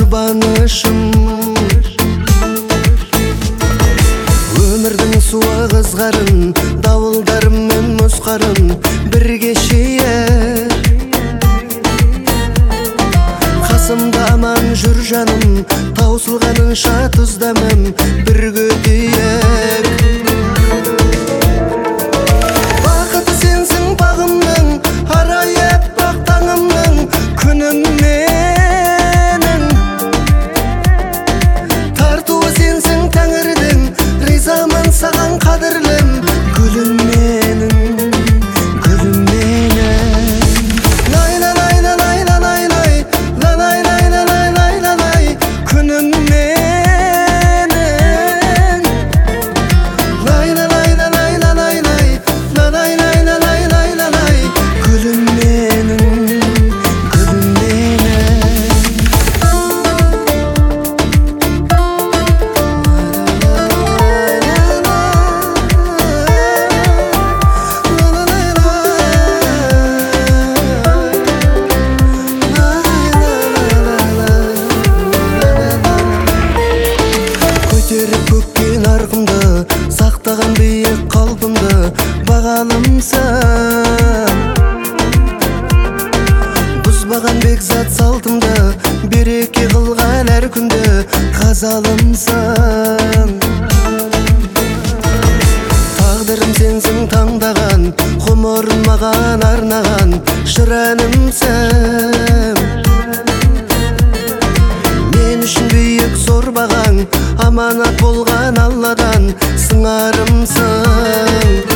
жұбанышым. Өмірдің суы қызғарын, дауылдарым мен мұз қарын бірге шейер. Қасымда аман жүр жаным, таусылғаныңша тұздамым бірге тиек. Бақыты сенсің бағымның, арайып бақ таңымның, күнім менің. Тартуы сенсің тәңірдің, ризамын саған қадірлім, гүлім менің, гүлім менің. Лай-лай-лай-лай-лай-лай, лай-лай-лай-лай-лай-лай, күнім менің. Лай-лай-лай-лай-лай-лай, лай-лай-лай-лай-лай-лай, гүлім менің, гүлім менің. Көтеріп көкке нарқымды, сақтаған биік қалпымды, бағалымсың. Бұзбаған бекзат салтымды, береке қылған әр күнді, қазалымсың. Тағдырым сенсің таңдаған, ғұмырын маған арнаған шыранымсың. Мен үшін биік зор бағаң, аманат болған Алладан сыңарымсың.